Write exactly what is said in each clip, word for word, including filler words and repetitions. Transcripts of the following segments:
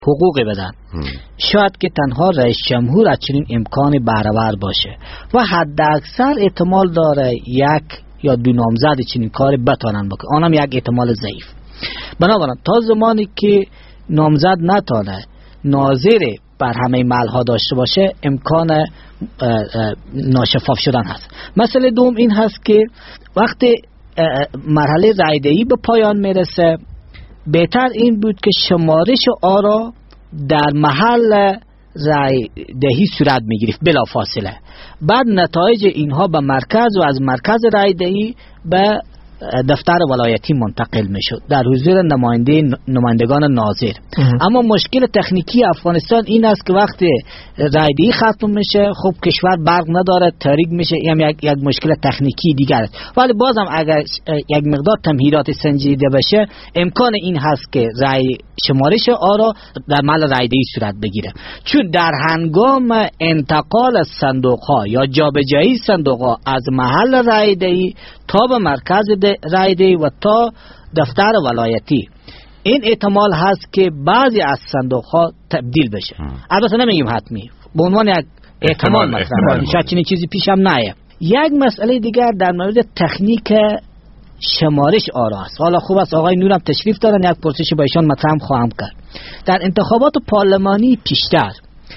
حقوقی بدن. شاید که تنها رئیس جمهور از چنین امکان بهره‌ور باشه و حد اکثر احتمال داره یک یا دو نامزد چنین کار بتانن بکنن، آنم یک احتمال ضعیف. بنابراین تا زمانی که نامزد نتانه ناظر بر همه محلها داشته باشه امکان ناشفاف شدن هست. مسئله دوم این هست که وقتی مرحله رای دهی به پایان میرسه بهتر این بود که شمارش آرا در محل رای دهی صورت میگیرید بلا فاصله، بعد نتایج اینها به مرکز و از مرکز رای دهی به دفتر ولایتی منتقل میشد در حضور نماینده نمایندگان ناظر. اما مشکل تکنیکی افغانستان این است که وقتی رای دهی ختم میشه خب کشور برق نداره، تاریک میشه، این یک یک مشکل تکنیکی دیگر است. ولی بازم اگر یک مقدار تمهیدات سنجیده بشه امکان این هست که رای شمارش آرا در محل رای دهی صورت بگیره، چون در هنگام انتقال صندوق ها یا جابجایی صندوق ها از محل رای دهی تا به مرکز رای دهی و تا دفتر ولایتی این احتمال هست که بعضی از صندوق ها تبدیل بشه. البته نمیگیم حتمی، به عنوان یک احتمال مثلا شاید چنین چیزی پیش هم نیاد. یک مسئله دیگر در مورد تکنیک شمارش آرا است. حالا خوب است آقای نورم تشریف دارن، یک پرسش با ایشان مطرح خواهم کرد. در انتخابات پارلمانی پیشتر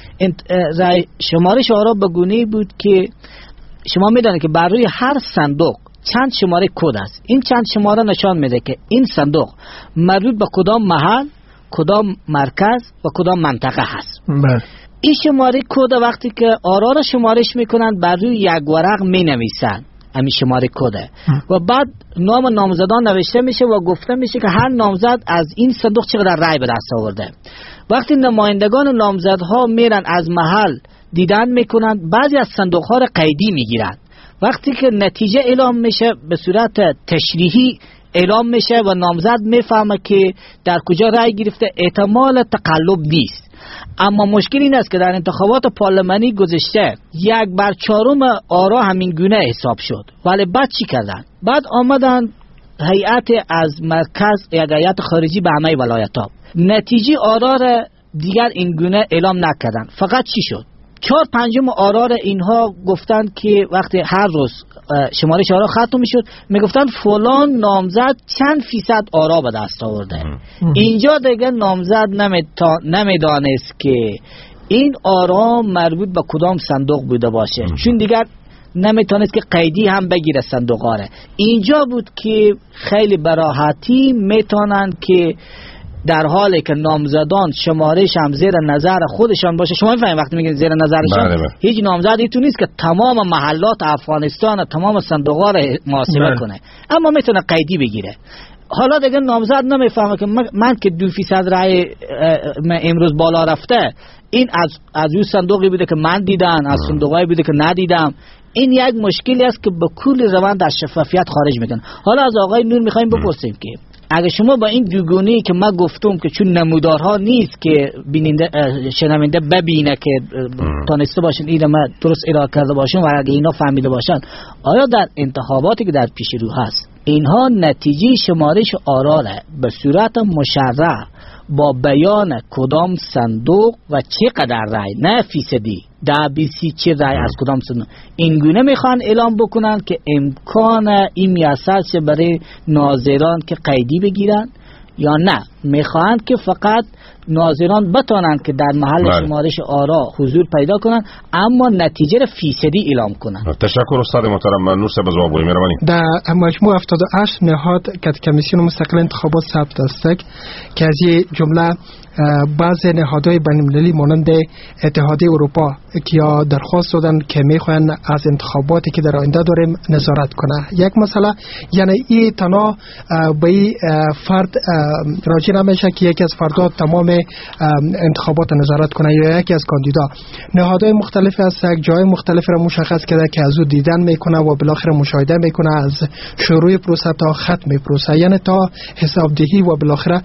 شمارش آرا به گونه‌ای بود که شما میدونید که بر روی هر صندوق چند شماره کد است. این چند شماره نشان میده که این صندوق مربوط به کدام محل، کدام مرکز و کدام منطقه هست. بله. این شماره کد وقتی که آرا را شمارش میکنن بر روی یک ورق مینویسن همین شماره کده و بعد نام نامزدان نوشته میشه و گفته میشه که هر نامزد از این صندوق چقدر رای به دست آورده. وقتی نمایندگان و نامزدها میرن از محل دیدن میکنن، بعضی از صندوق ها را قیدی میگیرن. وقتی که نتیجه اعلام میشه به صورت تشریحی اعلام میشه و نامزد میفهمه که در کجا رای گرفته، احتمال تقلب نیست. اما مشکل این است که در انتخابات پارلمانی گذشته یک بر چهارم آرا همین گونه حساب شد، ولی بعد چی کردن؟ بعد آمدن هیئت از مرکز یا هیئت خارجی به همه ولایت ها نتیجه آرا را دیگر این گونه اعلام نکردن. فقط چی شد؟ چهار پنجم آرا را اینها گفتن که وقتی هر روز شمارش آرا ختم میشد میگفتن فلان نامزد چند فیصد آرا به دست آورده. اینجا دیگه نامزد نمیدانست که این آرا مربوط به کدام صندوق بوده باشه، چون دیگر نمیتونست که قیدی هم بگیره صندوق آره. اینجا بود که خیلی براحتی میتونن که در حالی که نامزدان شمارش هم زیر نظر خودشان باشه. شما میفهمید وقتی میگن زیر نظرشان بله بله. هیچ نامزد ایتون نیست که تمام محلات افغانستان و تمام صندوق‌ها را محاسبه بله. کنه، اما میتونه قیدی بگیره. حالا دیگه نامزد نمیفهمه که من که دو فیصد رای امروز بالا رفته این از از اون صندوقی بوده که من دیدم، از صندوقایی بوده که ندیدم. این یک مشکلی است که به کل روند از شفافیت خارج میکنه. حالا از آقای نور میخوایم بپرسیم که اگه شما با این دوگونه‌ای که من گفتم که چون نمودارها نیست که بیننده شنونده ببینه که تانسته باشن اینو من درست ارائه کرده باشم و اگه اینا فهمیده باشن، آیا در انتخاباتی که در پیش رو هست اینها نتیجه شمارش آرا را به صورت مشرح با بیان کدام صندوق و چقدر رای، نه فیصدی، ده بیسی چه رای از کدام صندوق، این گونه میخوان اعلام بکنن که امکان این میسر برای ناظران که قیدی بگیرن، یا نه میخوان که فقط ناظران بتونن که در محل بله. شمارش آرا حضور پیدا کنن اما نتیجه را فیصدی اعلام کنن. تشکر استاد محترم. نور صاحب جواب بگویید. مهربانی. در مجموع هفتاد و هشت نهاد که کمیسیون مستقل انتخابات ثبت است که از این جمله بعض نهادهای بین‌المللی مانند اتحادیه اروپا که یا درخواست دادن که میخوان از انتخاباتی که در آینده داریم نظارت کنه. یک مسئله یعنی این تنها به این فرد راجع نمیشه که یکی از فردها تمام انتخابات نظارت کنه یا یکی از کاندیدا. نهادهای مختلفی از جای مختلفی را مشخص کرده که از او دیدن میکنه و بالاخره مشاهده میکنه از شروع پروسه تا ختم پروسه، یعنی تا حسابدهی و بالاخره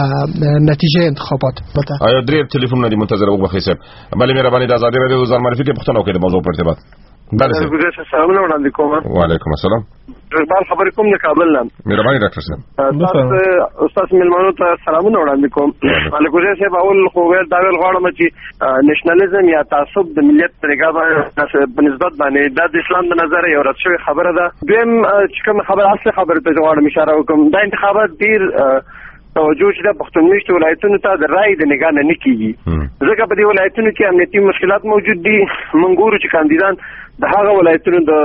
نتیجه انتخابات. آیا درې تلیفون ندی منتظر وګ بخیسه بلې مهرباني د آزادي رادیو زار معرفي کې پښتنو کې د موضوع پر ارتباط بله صاحب ګوزار سلامونه وړاندې کوم. وعلیکم السلام. اقبال خبرې کوم د کابل نه. مهرباني ډاکټر صاحب. تاسو استاد میلمنو ته سلامونه وړاندې کوم. علي ګوزار صاحب اول خو ویل دا ویل غواړم چې نېشنلزم یا تعصب د ملیت طریقه باندې په نسبت باندې دا د اسلام د نظر یو رد شوی خبره ده. دویم چې کوم خبره اصلي خبره ته غواړم اشاره وکم، دا انتخابات ډیر توجه چې د پښتون میشت ولایتونو ته د رای د نگاه نه کیږي، ځکه په دې ولایتونو کې امنیتي مشکلات موجود دي. منګورو چې کاندیدان د هغه ولایتونو د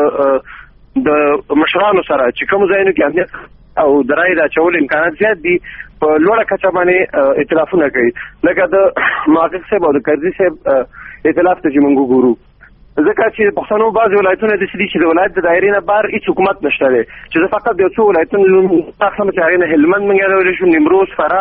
د مشرانو سره چې کوم ځایونو کې امنیت او د رای د اچول امکانات زیات دي په لوړه کچه باندې ائتلافونه کوي، لکه د محقق صاحب او د قاضي صاحب ائتلاف ته چې موږ ګورو. ځکه چې پښتنو بعض ولایتونه د سړي چې د ولایت د دایرې نه بار هیڅ حکومت نشته دی، چې زه فقط د څو ولایتونو تاسو چې هغه نه هلمند منګه راوړل شو، نیمروز، فراه،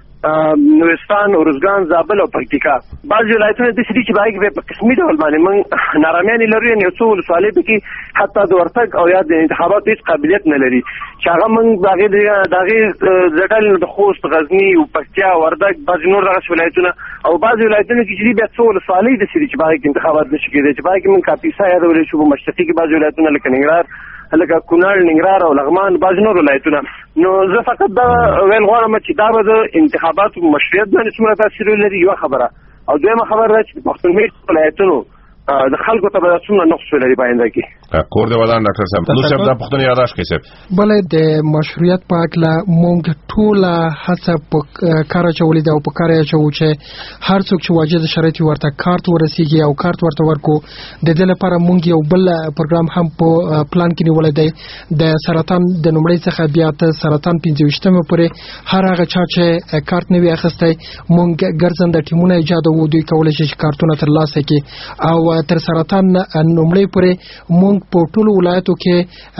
نورستان، ارزګان، زابل او پکتیکا. بعض ولایتونه د سړي چې باید په قسمي ډول باندې من نارامیان لري، نه څو ولسوالۍ کې حتی د ورتګ او یا د انتخاباتو هیڅ قابلیت نه لري، چې هغه من دغه دغه ځټل د خوست، غزنی او پکتیا، وردګ، بعض نور دغه ولایتونه او بعض ولایتونه کې چې بیا څو ولسوالۍ د سړي چې باید انتخابات نشي کېدای، چې باید من کاپیسا یادول شو په مشرقي کې بعض ولایتونه لکه ننګرهار، لکه کونړ، ننګرهار او لغمان، بعض نور ولایتونه. نو زه فقط دا ویل غواړم چې دا به د انتخاباتو مشروعیت باندې څومره تاثیر لري، یو خبره، او دویمه خبره ده چې پښتون میشت ولایتونو د خلکو ته به څومره نقص ولري په آینده کې. کور دی ودان ډاکټر صاحب نو صاحب دا پښتون یاداش کې صاحب بل د مشروعیت په اړه مونږ ټول هڅه په کار چولې دا او په کار چو چې هر څوک چې واجد شرایط ورته کارت ورسیږي او کارت ورته ورکو. د دې لپاره مونږ یو بل پروګرام هم په پلان کې نیولې دی د سرطان د نمړې څخه بیا ته سرطان پنځه ویشتمه پورې هر هغه چا چې کارت نه وي اخیستی مونږ ګرځنده ټیمونه ایجاد وو دوی کولای شي کارتونه ترلاسه کړي او تر سرطان نمړې پورې مونږ په ټولو ولایتو کې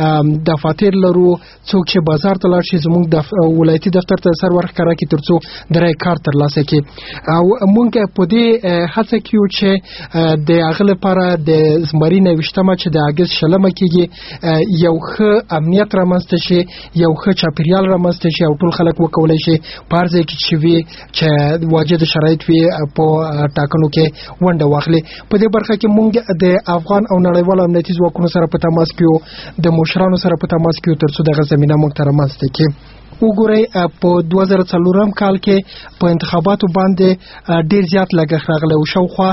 دفاتر لرو. څوک چې بازار ته لاړ شي زموږ د ولایتي دفتر ته سر ورکړه کی ترڅو درې کارت ترلاسه کړي او مونږ په دې هڅه کوو چې د هغه لپاره د زمری نه وشتمه چې د اگست شلمه کېږي یو ښه امنیت رامنځته شي، یو ښه چاپیریال رامنځته شي او ټول خلک وکولای شي پارځه کې چې وي چې واجد شرایط وي په ټاکنو کې ونډه واخلي. په دې برخه کې مونږ د افغان او نړیوال امنیتي ځواکونو سره په تماس کې د مشرانو سره په تماس کې ترڅو دغه زمينه مونږ ته رامنځته کړي. وګورئ په دوه زره څلورم کال کې په انتخاباتو باندې ډیر زیات لګښت راغلی او شاوخوا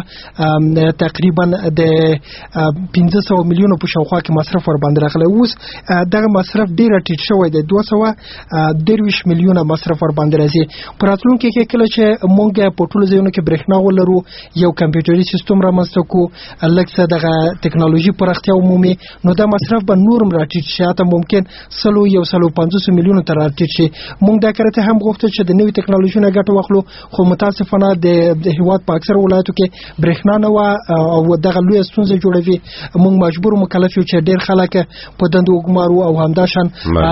تقریبا د پنځه سوه میلیونو په شاوخوا کې مصرف ور باندې راغلی. اوس دغه مصرف ډیر ټیټ شوی دی، دوه سوه درویشت میلیونه مصرف ور باندې راځي. په راتلونکي کې کله چې مونږ په ټولو ځایونو کې برېښنا ولرو، یو کمپیوټري سیستم رامنځته کو، لږ څه دغه ټکنالوژي پراختیا ومومي، نو دا مصرف به نورم راټیټ شي، حتی ممکن سلو یو سلو پنځوس میلیونو ته راټیټ شي. مونږ دا کړته هم غوښتل چې د نوې ټکنالوژي نه ګټه واخلو، خو متاسفانه د هیواد په اکثر ولایتو کې برېښنا نه و او دغه لوی ستونزې جوړوي. مونږ مجبور مکلف یو چې ډېر خلک په دندو وګمارو او همداشان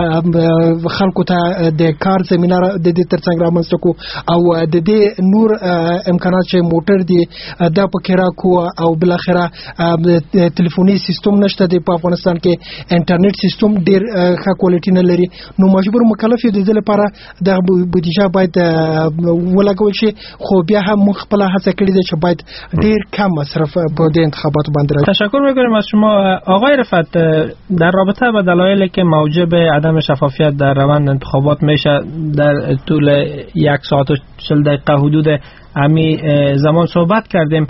خلکو ته د کار زمينه د دې ترڅنګ رامنځته کو او د دې نور امکانات چې موټر دي دا په کې راکو او بل اخره ټلیفوني سیستم نشته دی په افغانستان کې، انټرنیټ سیستم ډېر ښه کوالټي نه لري. نو مجبور مکلف یو د دې لپاره د بودیجه باید ولګول شي، خو بیا هم موږ خپل هڅه کړې ده چې باید ډیر کم مصرف په دې انتخاباتو باندې راځي. تشکر می‌کنیم از شما آقای رفعت. در رابطه با دلایلی که موجب عدم شفافیت در روند انتخابات میشه در طول یک ساعت و چهل دقیقه حدود امی زمان صحبت کردیم.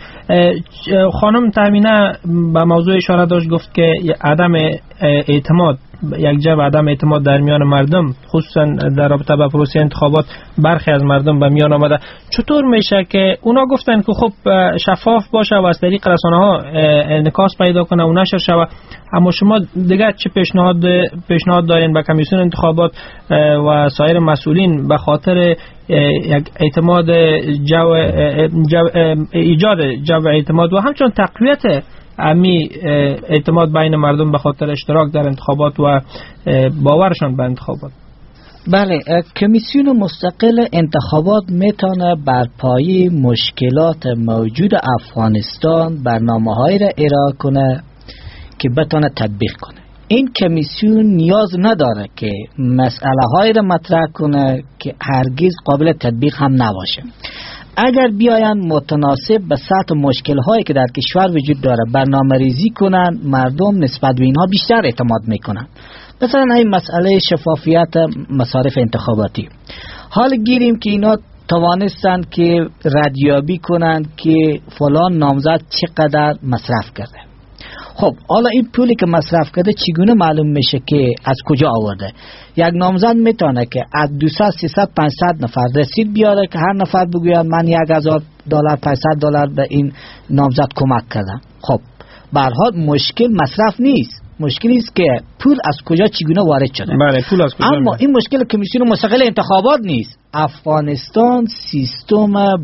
خانم تامینه به موضوع اشاره داشت، گفت که عدم اعتماد یک جبه عدم اعتماد در میان مردم خصوصا در رابطه با پروسه انتخابات برخی از مردم به میان آمده. چطور میشه که اونا گفتن که خب شفاف باشه و از طریق رسانه‌ها انعکاس پیدا کنه و نشر شود، اما شما دیگه چه پیشنهاد پیشنهاد دارین به کمیسیون انتخابات و سایر مسئولین به خاطر یک اعتماد جو, جو ایجاد جو اعتماد و همچنین تقویت امی اعتماد بین مردم به خاطر اشتراک در انتخابات و باورشان به انتخابات؟ بله، کمیسیون مستقل انتخابات میتونه بر پایه مشکلات موجود افغانستان برنامه‌هایی را ارائه کنه که بتونه تطبیق کنه. این کمیسیون نیاز نداره که مسئله هایی را مطرح کنه که هرگز قابل تطبیق هم نباشه. اگر بیاین متناسب به سطح مشکل هایی که در کشور وجود داره برنامه ریزی کنن، مردم نسبت به اینها بیشتر اعتماد میکنن. مثلا این مسئله شفافیت مصارف انتخاباتی، حال گیریم که اینا توانستن که ردیابی کنن که فلان نامزد چقدر مصرف کرده. خب حالا این پولی که مصرف کرده چگونه معلوم میشه که از کجا آورده؟ یک نامزد میتونه که از دویست سیصد پانصد نفر رسید بیاره که هر نفر بگوید من یک هزار دلار پانصد دلار به این نامزد کمک کردم. خب به هر حال مشکل مصرف نیست، مشکلی است که پول از کجا چگونه وارد شده. بله پول از کجا. اما این مشکل کمیسیون مستقل انتخابات نیست. افغانستان سیستم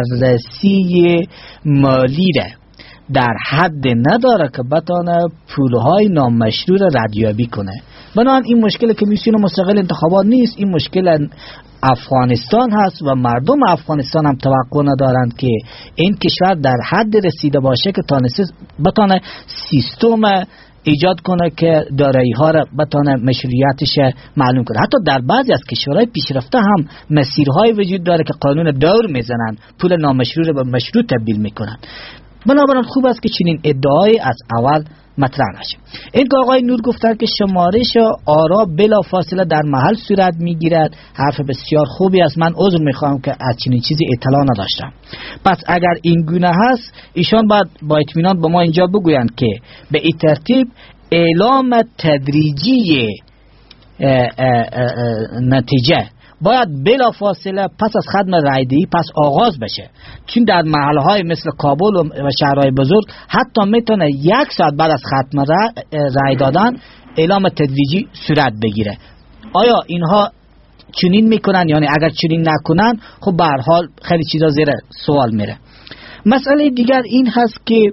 بررسی مالی را در حد نداره که بتانه پولهای نامشروع ردیابی کنه. بنابراین این مشکل کمیسیون مستقل انتخابات نیست، این مشکل افغانستان هست و مردم افغانستان هم توقع ندارند که این کشور در حد رسیده باشه که بتانه سیستم ایجاد کنه که دارایی ها را بتانه مشروعیتش معلوم کنه. حتی در بعضی از کشورهای پیشرفته هم مسیرهای وجود داره که قانون دور میزنن، پول نامشروع را به مشروع تبدیل میکنن. بنابراین خوب است که چنین ادعای از اول مطرح نشه. این که آقای نور گفتن که شمارش آرا بلا فاصله در محل صورت میگیرد، حرف بسیار خوبی است. من عذر میخوام که از چنین چیزی اطلاع نداشتم. پس اگر این گونه هست ایشان باید با اطمینان به ما اینجا بگویند که به این ترتیب اعلام تدریجی اه اه اه نتیجه باید بلا فاصله پس از ختم رایدهی پس آغاز بشه، چون در محلهای مثل کابل و شهرهای بزرگ حتی میتونه یک ساعت بعد از ختم رای دادن اعلام تدریجی صورت بگیره. آیا اینها چنین میکنن؟ یعنی اگر چنین نکنن خب به هر حال خیلی چیزا زیر سوال میره. مسئله دیگر این هست که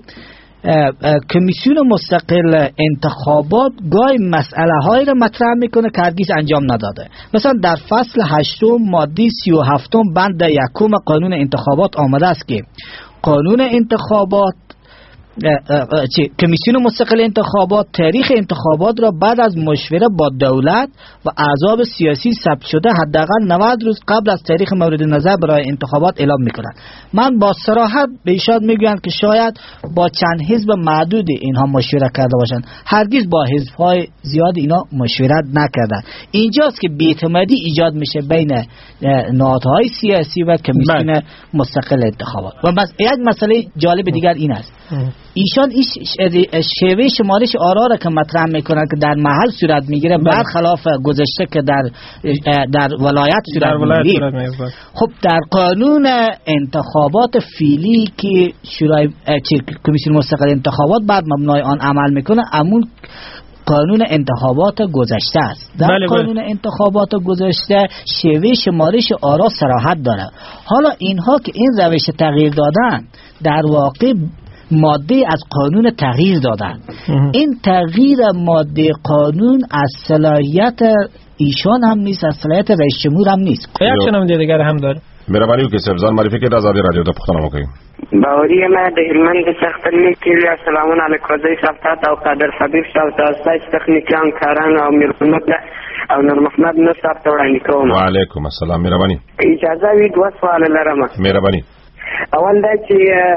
کمیسیون مستقل انتخابات گاهی مسئله های را مطرح میکنه که هرگز انجام نداده. مثلا در فصل هشتم ماده سی و هفتم بند یکم قانون انتخابات آمده است که قانون انتخابات کمیسیون مستقل انتخابات تاریخ انتخابات را بعد از مشوره با دولت و احزاب سیاسی ثبت شده حداقل نود روز قبل از تاریخ مورد نظر برای انتخابات اعلام میکنند. من با صراحت به ایشان میگویم که شاید با چند حزب معدود اینها مشوره کرده باشند، هرگز با حزب‌های زیاد اینا مشورت نکردند. اینجاست که بی‌اعتمادی ایجاد میشه بین نهادهای سیاسی و کمیسیون مستقل انتخابات. و بس یک مسئله جالب دیگر این است، ایشان این شیوه شمارش آرا را که مطرح میکنن که در محل صورت میگیره برخلاف گذشته که در در ولایت صورت میگیره. خب در قانون انتخابات فعلی که شورای کمیسیون مستقل انتخابات بعد مبنای آن عمل میکنه امون قانون انتخابات گذشته است. در بله قانون بله. انتخابات گذشته شیوه شمارش آرا صراحت داره. حالا اینها که این روش تغییر دادن در واقع ماده از قانون تغییر دادن. این تغییر ماده قانون از صلاحیت ایشان هم نیست، از صلاحیت رئیس جمهور هم نیست. یک شنونده دیگر هم داره. مهربانی که سبزان معرفی که از رادیو ته پښتنه وکړي. باوري ما د هلمند څخه کلی السلام علیکم زئی صفات او قادر حبیب شاو تاسو تخنیکان کاران او مرحمت او نور محمد نو صاحب ته وړاندې کوم. وعلیکم السلام. مهربانی اجازه وی دوه سوال لرم. مهربانی اول دا چې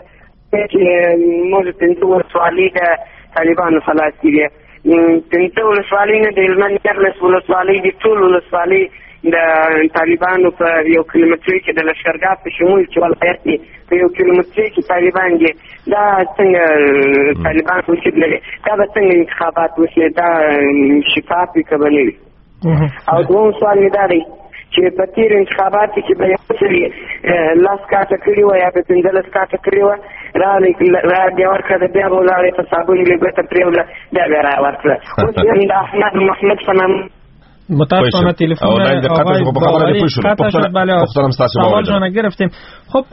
چې موږ پنځه ولسوالۍ د طالبانو خلاص دي، پنځه ولسوالۍ نه د هلمند یارلس ولسوالۍ دي، ټول ولسوالۍ د طالبانو په یو کیلومتري کې د لښکرګاه په شمول کې ولایت دي، په یو کیلومتري کې طالبان دي. دا څنګه طالبان وشي لري؟ دا به څنګه انتخابات وشي؟ دا شفاف وي که به نه وي؟ او دوم سوال مې دا دی چې په تیر انتخابات کې به یو سړي لاس کاټه کړي وه یا به پنځلس کاټه کړي وه، راغلی را بیا ورکړه، بیا به ولاړې په صابون یې ګوته پرېوله، بیا بیا را ورکړه. اوس د احمد محمد په نام متاسفانه تلفن آقای باوری قطع شد. بله سوال گرفتیم. خب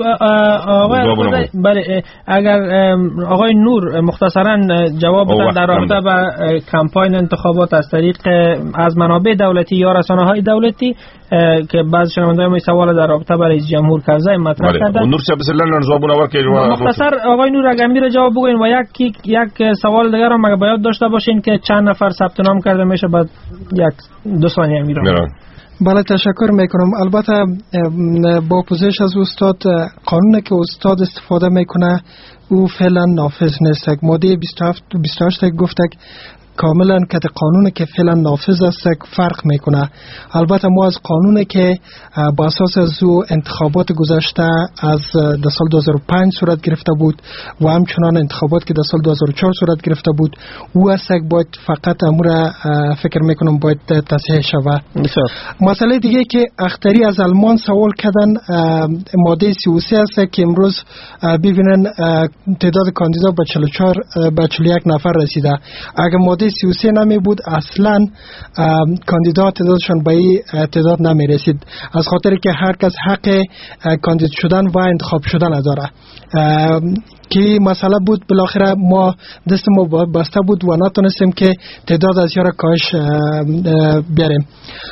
آقای بله اگر آقای نور مختصرا جواب بدن در رابطه با کمپاین انتخابات از طریق از منابع دولتی یا رسانه های دولتی که بعض شنوندگان می سوال در رابطه با رئیس جمهور کرزی مطرح کردن. نور صاحب بسیار جوابونه ورکړي. مختصر آقای نور اگر میره جواب بگوین و یک یک سوال دیگر هم مگه باید داشته باشین که چند نفر ثبت نام کرده میشه، بعد یک دو ثانیه میرم. بله تشکر میکنم. البته با پوزش از استاد، قانونی که استاد استفاده میکنه او فعلا نافذ نیست. ماده بیست و هفت بیست و هشت گفته کاملا که قانونی که فعلا نافذ است فرق میکنه. البته ما از قانونی که با اساس از او انتخابات گذشته از در سال دو هزار و پنج صورت گرفته بود و همچنان انتخابات که در سال دو هزار و چهار صورت گرفته بود او است باید فقط امور فکر میکنم باید تصحیح شود. مسئله دیگه که اختری از آلمان سوال کردن ماده سی و سه است که امروز ببینن تعداد کاندیدا به چهل و چهار به چهل و یک نفر رسیده. اگر ماده سی و سه نمی بود اصلا کاندیدات تعدادشان به این تعداد نمی رسید، از خاطر که هر کس حق کاندید شدن و انتخاب شدن داره. که مسئله بود بالاخره ما دست ما بسته بود و نتونستیم که تعداد از یارا کاهش بیاریم.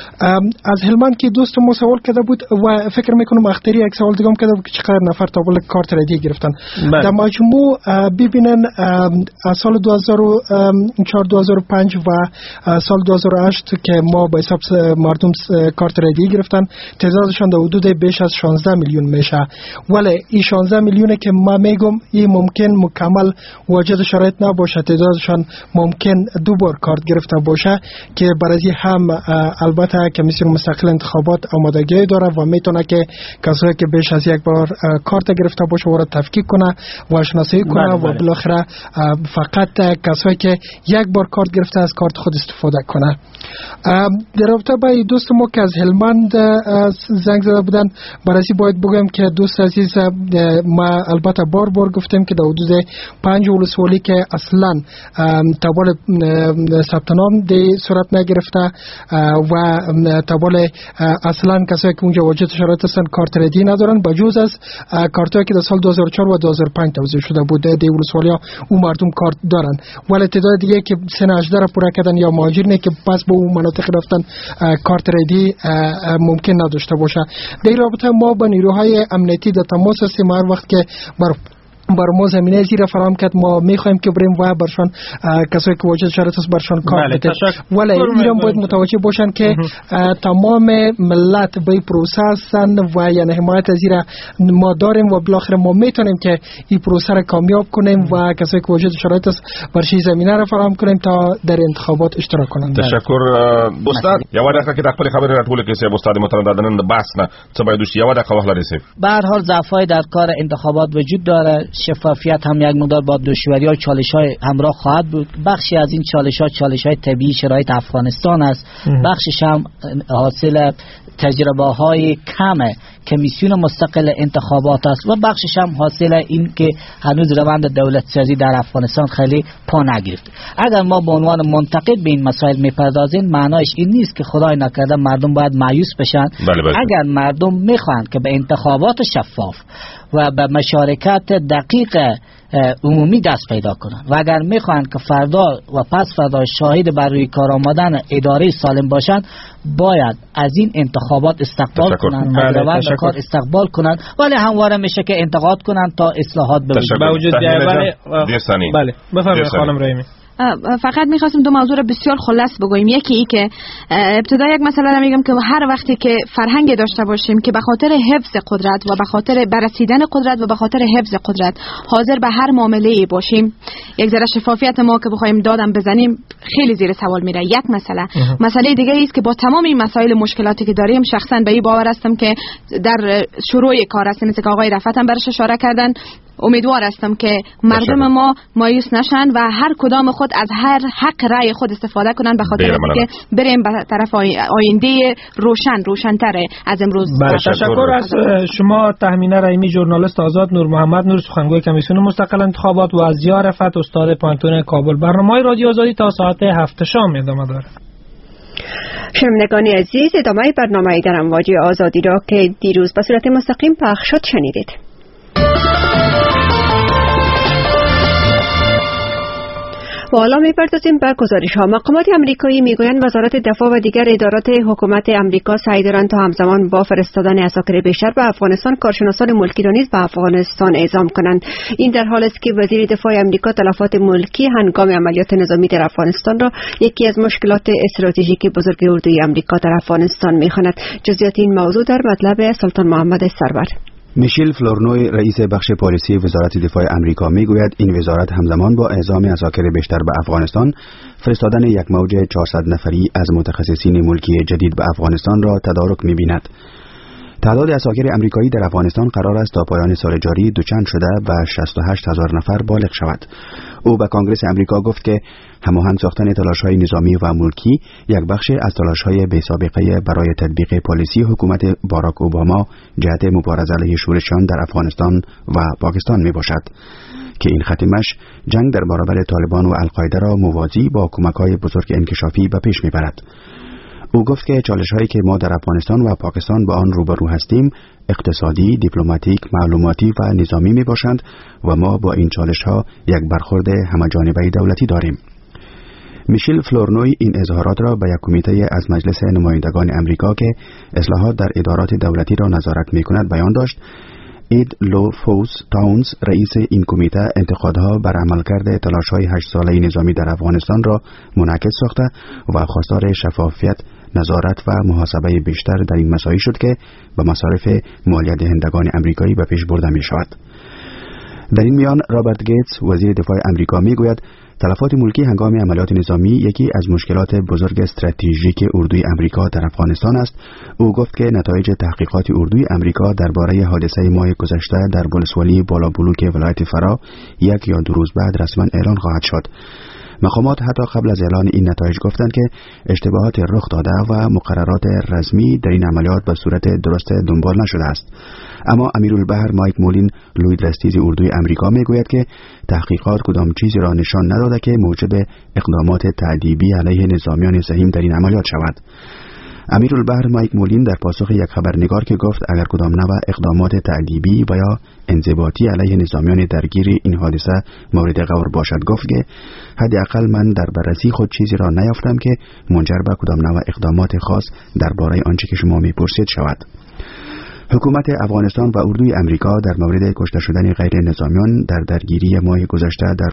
از هلمند که دوست ما سوال کرده بود و فکر میکنم اختری یک سوال دیگه هم کرده بود که چقدر نفر تابل کارت ردی گرفتن. در مجموع ببینن از سال دو هزار و چهار دو هزار و پنج و سال دو هزار و هشت که ما به حساب مردم کارت ردی گرفتن تعدادشان در حدود بیش از شانزده میلیون میشه. ولی این شانزده میلیونه که ما میگم این ممکن مکمل واجد شرایط نباشه، تعدادشان ممکن دو بار کارت گرفته باشه که برای هم البته کمیسیون مستقل انتخابات آمادگی داره و میتونه که کسایی که بیش از یک بار کارت گرفته باشه و را تفکیک کنه و شناسایی کنه و بالاخره فقط کسایی که یک بار کارت گرفته از کارت خود استفاده کنه. در رابطه با دوست ما که از هلمند زنگ زده بودن برای باید بگم که دوست عزیز ما البته بار بار گفتیم که در حدود پنج ولسوالی که اصلا تابال ثبت نام دی صورت نگرفته و تابال اصلا کسایی که اونجا واجد شرایط هستن کارت ردی ندارن بجز از کارتایی که در سال دو هزار و چهار و دو هزار و پنج توزیع شده بود دی ولسوالی ها اون مردم کارت دارن، ولی تعداد دیگه که سن هجده را پوره کردن یا مهاجرینه که پس به اون مناطق رفتن کارت ردی ممکن نداشته باشه. در رابطه ما با نیروهای امنیتی در تماس هستیم. هر وقت که بر بر ما زمینه زیر فراهم کرد ما میخوایم که بریم و برشان کسایی که واجد شرایط است برشان کار بده. ولی ایران باید متوجه باشن که تمام ملت به پروسه هستن و یعنی حمایت از زیر ما داریم و بالاخره ما میتونیم که این پروسه را کامیاب کنیم و کسایی که واجد شرایط است برشی زمینه را فراهم کنیم تا در انتخابات اشتراک کنند. تشکر استاد. یو دقیقه که خپل خبره راټول کې سه استاد محترم دادن بحث نه څه باید وشي یو دقیقه وخت لري سه. به هر حال ضعف‌های در کار انتخابات وجود داره. شفافیت هم یک مقدار با دشواری‌ها و چالش‌های همراه خواهد بود. بخشی از این چالش‌ها چالش‌های طبیعی شرایط افغانستان است. بخشش هم حاصل تجربه‌های کم کمیسیون مستقل انتخابات است و بخشش هم حاصل این که هنوز روند دولت سازی در افغانستان خیلی پا نگرفت. اگر ما به عنوان منتقد به این مسائل میپردازیم معنایش این نیست که خدای نکرده مردم باید مایوس بشن. بله بله. اگر مردم میخوان که به انتخابات شفاف و به مشارکت دقیق عمومی دست پیدا کنند و اگر میخوان که فردا و پس فردا شاهد بر روی کار آمدن اداره سالم باشند باید از این انتخابات استقبال کنند و روند کار استقبال کنند، ولی همواره میشه که انتقاد کنند تا اصلاحات به وجود بیاید. بله بفرمایید خانم رحیمی. فقط میخواستم دو موضوع رو بسیار خلاص بگویم. یکی ای که ابتدا یک مسئله رو میگم که هر وقتی که فرهنگ داشته باشیم که به خاطر حفظ قدرت و به خاطر بررسیدن قدرت و به خاطر حفظ قدرت حاضر به هر معامله باشیم، یک ذره شفافیت ما که بخوایم دادم بزنیم خیلی زیر سوال میره. یک مسئله مسئله دیگه است که با تمام این مسائل مشکلاتی که داریم شخصا به این باور هستم که در شروع کار هستیم مثل که آقای رفعت هم برش اشاره کردن. امیدوار هستم که مردم ما مایوس نشن و هر کدام خود از هر حق رأی خود استفاده کنن به خاطر اینکه بریم به طرف آینده روشن روشن‌تر از امروز. تشکر از شما تهمینه رحیمی، ژورنالیست آزاد، نور محمد نور سخنگوی کمیسیون مستقل انتخابات و از ضیا رفعت استاد پانتون کابل. برنامه رادیو آزادی تا ساعت هفت شام ادامه داره. شنوندگان عزیز، ادامه برنامه در امواج آزادی را که دیروز به صورت مستقیم پخش شد شنیدید. با حالا می‌پردازیم به گزارش ها. مقامات آمریکایی میگویند وزارت دفاع و دیگر ادارات حکومت آمریکا سعی دارند تا همزمان با فرستادن عساکر بیشتر به افغانستان کارشناسان ملکی را نیز به افغانستان اعزام کنند. این در حالی است که وزیر دفاع آمریکا تلفات ملکی هنگام عملیات نظامی در افغانستان را یکی از مشکلات استراتژیک بزرگ اردوی آمریکا در افغانستان می‌خواند. جزئیات این موضوع در مطلب سلطان محمد سرور. میشیل فلورنوی رئیس بخش پالیسی وزارت دفاع آمریکا میگوید این وزارت همزمان با اعزام عساکر بیشتر به افغانستان فرستادن یک موج چهارصد نفری از متخصصین ملکی جدید به افغانستان را تدارک می‌بیند. تعداد عساکر آمریکایی در افغانستان قرار است تا پایان سال جاری دوچند شده و شصت و هشت هزار نفر بالغ شود. او به کنگره آمریکا گفت که هماهنگ ساختن تلاش‌های نظامی و ملکی یک بخش از تلاش‌های بی‌سابقه برای تطبیق پالیسی حکومت باراک اوباما جهت مبارزه علیه شورشیان در افغانستان و پاکستان میباشد که این ختمش جنگ در برابر طالبان و القاعده را موازی با کمک‌های بزرگ انکشافی به پیش میبرد. او گفت که چالش‌هایی که ما در افغانستان و پاکستان با آن روبرو هستیم اقتصادی، دیپلماتیک، معلوماتی و نظامی میباشند و ما با این چالش‌ها یک برخورد همه‌جانبه دولتی داریم. میشیل فلورنوی این اظهارات را به یک کمیته از مجلس نمایندگان آمریکا که اصلاحات در ادارات دولتی را نظارت می‌کند بیان داشت. اید لو فوس تاونز رئیس این کمیته انتقادها بر عملکرد تلاش‌های هشت ساله نظامی در افغانستان را منعکس ساخته و خواستار شفافیت، نظارت و محاسبه بیشتر در این مسائل شد که به مصارف مالیه دهندگان آمریکایی به پیش برده می شود. در این میان رابرت گیتس وزیر دفاع آمریکا می گوید تلفات ملکی هنگام عملیات نظامی یکی از مشکلات بزرگ استراتژیک اردوی آمریکا در افغانستان است. او گفت که نتایج تحقیقات اردوی آمریکا درباره حادثه ماه گذشته در ولسوالی بالا بلوک ولایت فرا یک یا دو روز بعد رسما اعلان خواهد شد. مقامات حتی قبل از اعلان این نتایج گفتند که اشتباهات رخ داده و مقررات رسمی در این عملیات به صورت درست دنبال نشده است. اما امیرالبحر مایک مولین لوی درستیز اردوی آمریکا میگوید که تحقیقات کدام چیزی را نشان نداده که موجب اقدامات تعذیبی علیه نظامیان سهیم در این عملیات شود. امیرالبحر مایک مولین در پاسخ یک خبرنگار که گفت اگر کدام نوع اقدامات تعذیبی و یا انضباطی علیه نظامیان درگیر این حادثه مورد غور باشد گفت که حداقل من در بررسی خود چیزی را نیافتم که منجر به کدام نوع اقدامات خاص درباره آنچه که شما میپرسید شود. حکومت افغانستان و اردوی آمریکا در مورد کشته شدن غیر نظامیان در درگیری ماه گذشته در